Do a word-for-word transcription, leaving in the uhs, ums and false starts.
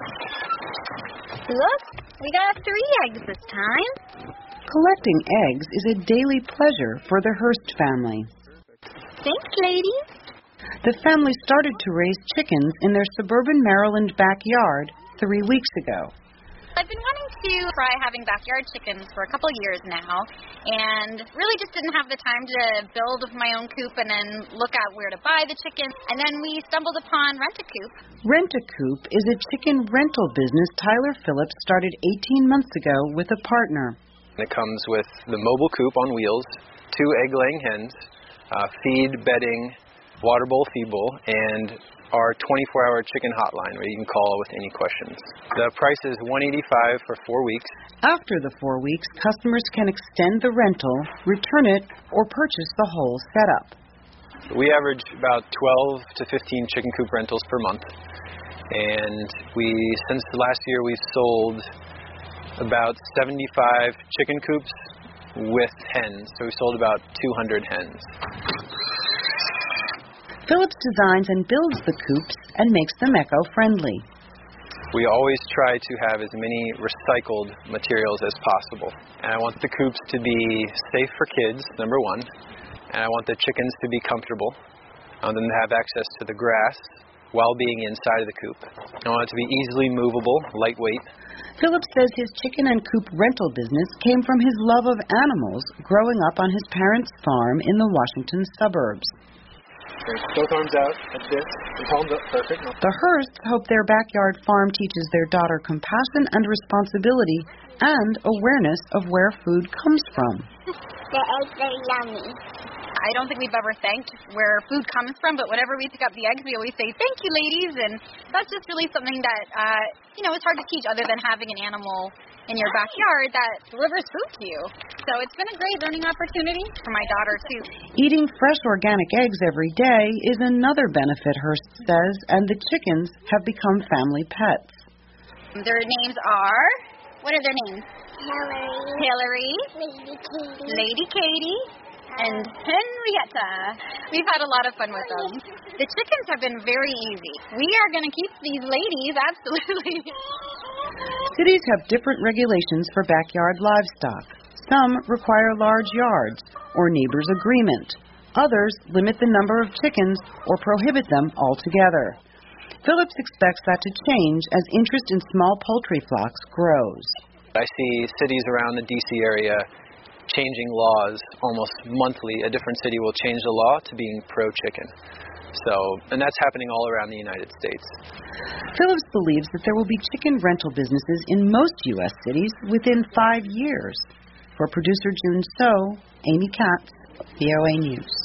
Look, we got three eggs this time. Collecting eggs is a daily pleasure for the Hurst family. Thanks, ladies. The family started to raise chickens in their suburban Maryland backyard three weeks ago. I've been wanting to try having backyard chickens for a couple of years now, and really just didn't have the time to build my own coop and then look at where to buy the chickens. And then we stumbled upon Rent-A-Coop. Rent-A-Coop is a chicken rental business Tyler Phillips started eighteen months ago with a partner. It comes with the mobile coop on wheels, two egg-laying hens, uh, feed, bedding, water bowl, feed bowl, and our twenty-four hour chicken hotline where you can call with any questions. The price is one hundred eighty-five dollars for four weeks. After the four weeks, customers can extend the rental, return it, or purchase the whole setup. We average about twelve to fifteen chicken coop rentals per month. And we, since last year, we've sold about seventy-five chicken coops with hens. So we sold about two hundred hens. Phillips designs and builds the coops and makes them eco-friendly. We always try to have as many recycled materials as possible. And I want the coops to be safe for kids, number one. And I want the chickens to be comfortable. I want them to have access to the grass while being inside of the coop. I want it to be easily movable, lightweight. Phillips says his chicken and coop rental business came from his love of animals growing up on his parents' farm in the Washington suburbs. Both arms out like this, and palms up, perfect. The Hursts hope their backyard farm teaches their daughter compassion and responsibility and awareness of where food comes from. The eggs are yummy. I don't think we've ever thanked where food comes from, but whenever we pick up the eggs, we always say, thank you, ladies, and that's just really something that, uh, you know, it's hard to teach other than having an animal in your backyard that delivers food to you. So it's been a great learning opportunity for my daughter, too. Eating fresh organic eggs every day is another benefit, Hurst says, and the chickens have become family pets. Their names are, what are their names? Hillary. Hillary. Lady Katie. Lady Katie. And Henrietta. We've had a lot of fun with them. The chickens have been very easy. We are going to keep these ladies, absolutely. Cities have different regulations for backyard livestock. Some require large yards or neighbors' agreement. Others limit the number of chickens or prohibit them altogether. Phillips expects that to change as interest in small poultry flocks grows. I see cities around the D C area changing laws almost monthly. A different city will change the law to being pro-chicken. So, and that's happening all around the United States. Phillips believes that there will be chicken rental businesses in most U S cities within five years. For producer June So, Amy Katz, V O A News.